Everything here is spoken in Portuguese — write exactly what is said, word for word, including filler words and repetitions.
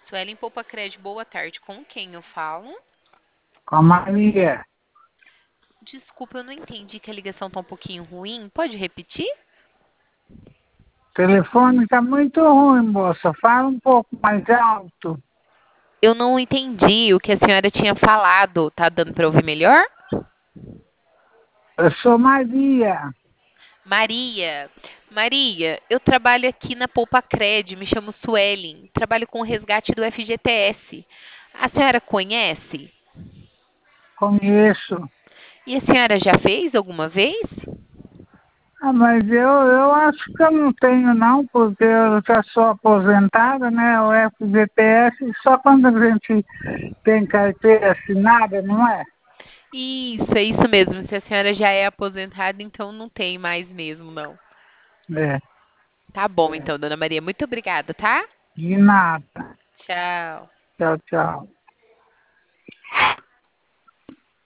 Suelen Poupa Crédito, boa tarde. Com quem eu falo? Com a Maria. Desculpa, eu não entendi que a ligação tá um pouquinho ruim. Pode repetir? O telefone está muito ruim, moça. Fala um pouco mais alto. Eu não entendi o que a senhora tinha falado. Tá dando para ouvir melhor? Eu sou Maria. Maria. Maria, eu trabalho aqui na Poupa Cred, me chamo Suelen. Trabalho com o resgate do F G T S. A senhora conhece? Conheço. E a senhora já fez alguma vez? Ah, mas eu, eu acho que eu não tenho, não, porque eu já sou aposentada, né? O F G T S, só quando a gente tem carteira assinada, não é? Isso, é isso mesmo. Se a senhora já é aposentada, então não tem mais mesmo, não. É, Tá bom, é. então, dona Maria. Muito obrigada, tá? De nada. Tchau. Tchau, tchau.